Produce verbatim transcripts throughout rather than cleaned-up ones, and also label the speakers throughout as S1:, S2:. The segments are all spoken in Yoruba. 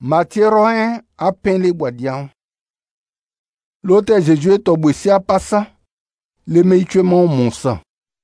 S1: Matthieu roin a peint les boadiens. L'autre Jésus est obéi à passa. Le meituement mon sang.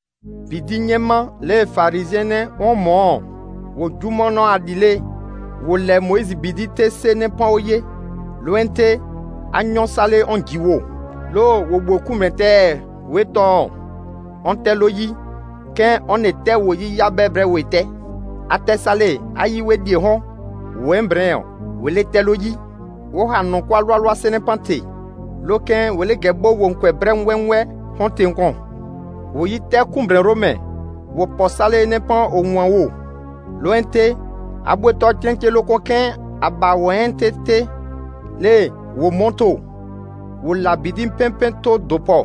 S2: Bidinyema les pharisiens ont mort. Wo jumono adile. Wo le Moïse bidite se ne pas oye. Lointe agnon salé on jiwo. Lo wo boku mete weto. On te loyi. Ken on était woyi ya bebre wete. Ate salé ayi we di hon. Wo embreo. Wele teloyi. Wo hanon kwa lwa lwa se ne pante. Loken wele gebo wo nkwe bremwenwe. Honte nkon. Wo yi te kumbre rome. Wo posale ne pan o mwan wo. Loente abwe to tlenke lo koken aba wo ente te le wo monto. Wo labidim pempento dopo.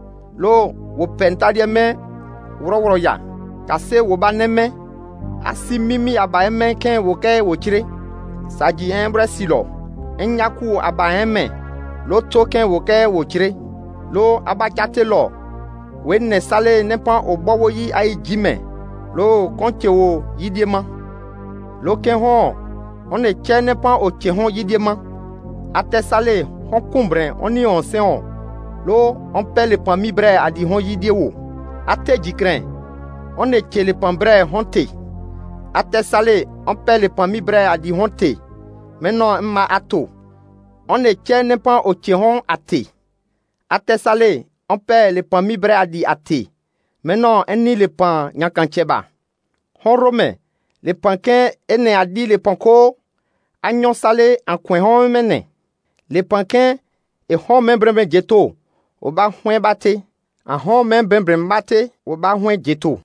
S2: Lo wo pentarie me woro woro ya. Kase wo baneme asi mimi aba eme ken wo ke wo chire. Saji embre silo. Enyaku aba eme lo token wo ke wo chire. Lo abakate lo we ne sale ne pan obowo yi ai jime lo konche wo yidiema lo ken hon on e che ne pan o che hon yidiema ate sale hon kumbre oni on se on lo on pe le pan mi bre adi hon yidiewo ate jikren on e che le pan bre hon te ate sale on pe le pan mi bre adi hon te maintenant ma ato on e che ne pan o che hon ate ate sale on perd le pan mi bre adi ate. Maintenant, eni le pan nyankancheba. Hon rome, le pan ken ene adi le pan ko, agnon sale en kwen hon mene. Le pan ken e hon men brembe jeto, o ba hwen bate, en hon men brembe bate, o ba hwen jeto.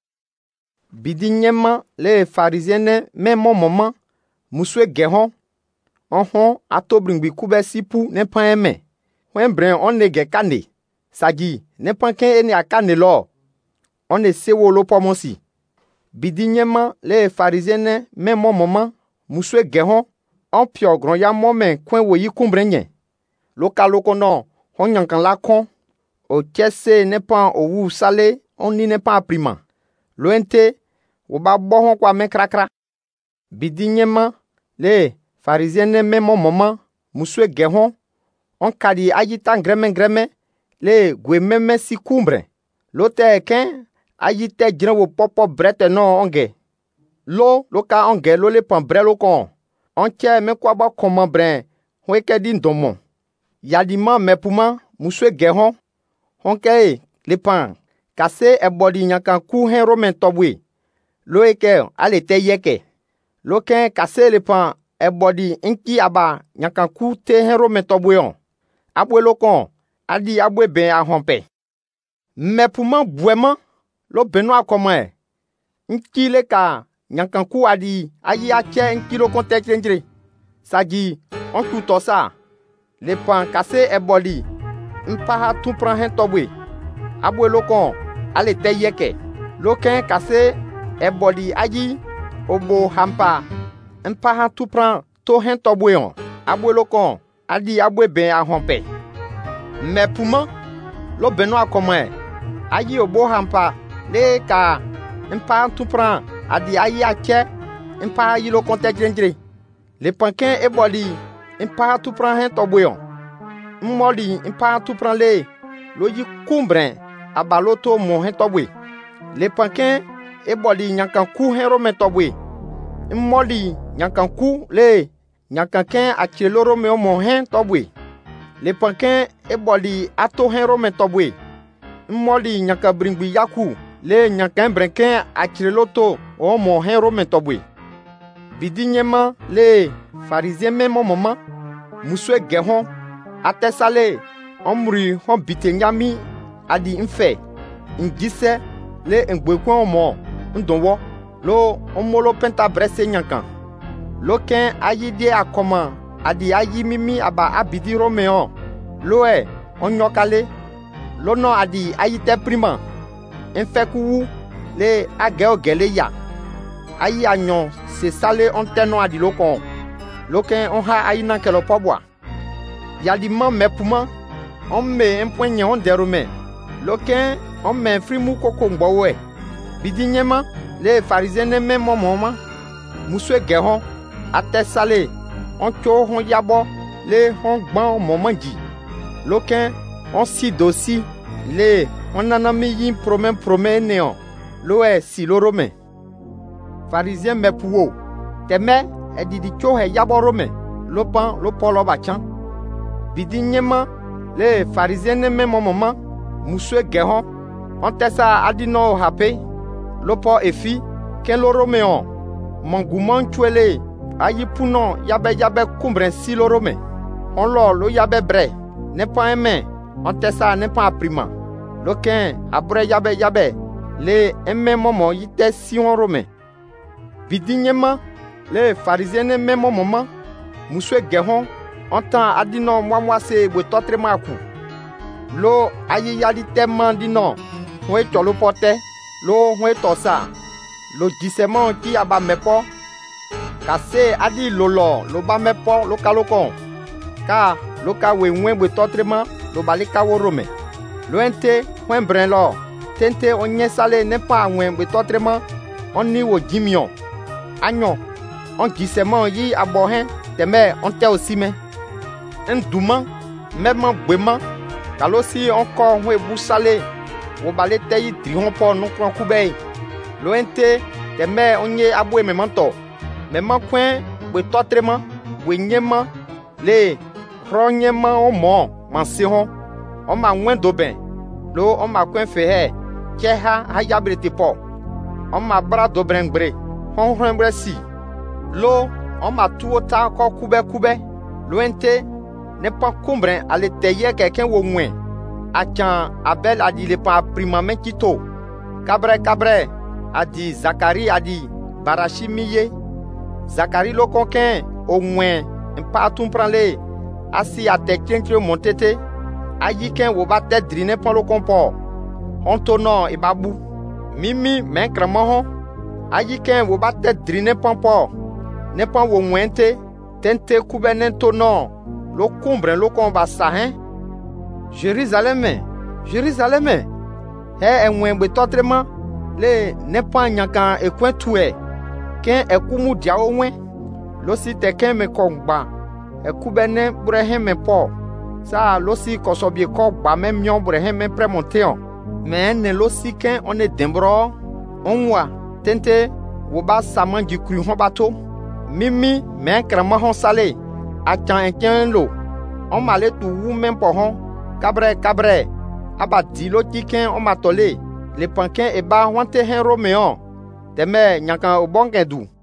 S2: Bidi nyema le pharisienne men mon maman, muswe gehon, on hon ato bringbi kube sipu ne pan eme. Hwen bren on ne ge kane. Sagi, ne pan ken ene akane lo. On ne sewo lo pomosi. Bidinyema le pharisienne men mon maman, muswe gehon, on pio gron ya momen kwen wo yi kumbrenye. Loka loko non, on yankan la kon. O chese ne pan o wu sale, on ni ne pan aprima. Loente, wo ba bohon kwa men krakra. Bidinyema le pharisienne men mon maman, muswe gehon, on kadi ayitan greme greme. Le gwe meme si kumbre. Lote ken ayite jine wo popo brete non onge. Lo loka onge lo le pan bre lo kon. Onche me kwa ba koman bren. Hweke din domon. Yadiman me pouman muswe gehon. Honke le pan. Kase e body nyankan ku hen romen tobwe. Lo eke ale te yeke. Lo ken kase le pan e body inki aba nyankan ku te hen romen tobwe on. Abwe lo kon. Adi abwe ben a hompe. Me pouman boueman, lo benwa koman. Nki le ka, nyankanku adi, ayi ache nki lo kontek renjre. Sagi, on tuto sa. Le pan kase e boli, mpaha tu pran hen tobwe. Abwe lo kon, ale te yeke. Lo ken kase e boli ayi, obo hampa. Mpaha tu pran to hen tobwe on. Abwe lo kon, adi abwe ben a hompe. Me pouman, lo benwa koman. Ayi obo hampa, le ka, mpa tu pran, adi ayi ache, mpa ayi lo kontek renjre. Le panken e boli, mpa tu pran hen tobweyon. Mmoli, mpa tu pran le, lo yi kumbren, abaloto mon hen tobwe. Le panken e boli nyankan ku hen romen tobwe. Mmoli, nyankan ku le, nyankan ken ache lo rome mon hen tobwe. Le panken e boli ato hen romen tobwe. Mmoli nyanka bringbi yaku. Le nyankan brenken achire loto o mon hen romen tobwe. Bidinyema le pharisien men mon maman. Muswe gehon. Ate sale. Omri hon bite nyami. Adi nfe. Ngise. Le ngwekwen omo. Ndonwo. Lo omolo penta brese nyankan. Lo ken ayi die akoma. Adi ayi mimi aba abidi romeon. Lo e, on nyokale. Lo no adi ayi te prima. Enfeku wu, le ageo gele ya. Ayi anyon, se sale on teno adi lo kon. Lo ken on ha ayi nan kelo pobwa. Yadi man me pouman, on me empwenye on derome. Lo ken on me frimu koko mbowe. Bidinyema, le pharisien men mon maman. Muswe gehon, ate sale. on tso hon yabo le hon gban momanji loken on si dosi le on nanami yin promen promen neon lo e si loro me Pharisien me puo teme e didi tso he yabo rome lo pan lo polo bachan bidi nyema le Pharisien ne me momoma musue gehon on tesa adino hape lo po efi ken loro me on manguman tuele ayi puno yabe yabe kumbren si loro me on lo lo yabe bre ne pa eme on tesa ne pa prima lo ken abre yabe yabe le eme momo yite si on rome bidinyema le Pharisien ne me momo musue gehon on tan adino mwa mwa se bo totre maku lo ayi yali teman dino we tolo pote lo we tosa lo disement ki aba mepo kase adi lolo lo ba mepo lo kalokon ka lo ka we wen bo totrema lo balika wo rome lo ente wen bren lo tente onye sale ne pa wen bo totrema oni wo gimion anyo on disement yi abo hen teme on te osime nduma même gbema kalosi encore we busale wo balé tayi trihon po no kran kubei lo ente teme onye abo me manto me mankwen we totrema we nyema le ronyema o mo manse hon o ma wen do ben lo o ma kwen fe he che ha ha yabrete po o ma bra do brengbre hon hrenbre si lo o ma tuota ko kube kube lo ente ne pas combren ale teye quelqu'un wo mwen achan Abel a dit le pas primamen kito kabre kabre a dit Zacharie a dit Barachi miye Zacharie lo konken au mwen pas tout prendre asi a te kenkre montete ayi ken wo ba te drine pon lo kompo on tono e babu mimi men kramo ayi ken wo ba te drine pon po ne pon wo mwente tente kubenen tono lo kumbre lo kon ba sahen Jérusalem Jérusalem he enwen be totrema le ne pa nyakan ekwen tue ken ekumu dia onwen lo si te ken me kongba ekubene brehem me po sa lo si kosobie ko gba me mion brehem me premonteon me ne lo si ken on e dembro onwa tente wo ba saman di kru hon bato mimi me krama hon sale achan enken lo on male tu wu men po hon kabre kabre aba di lo tiken on matole le panken e ba wante hen romeon teme nyakan obongedu